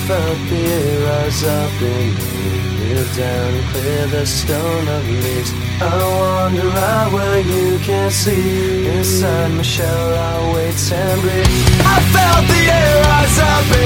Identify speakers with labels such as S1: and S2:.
S1: felt the air rise up in me. Kneel down and clear the stone of leaves. I wander out where you can't see. Inside my shell I wait and breathe. I felt the air rise up in me.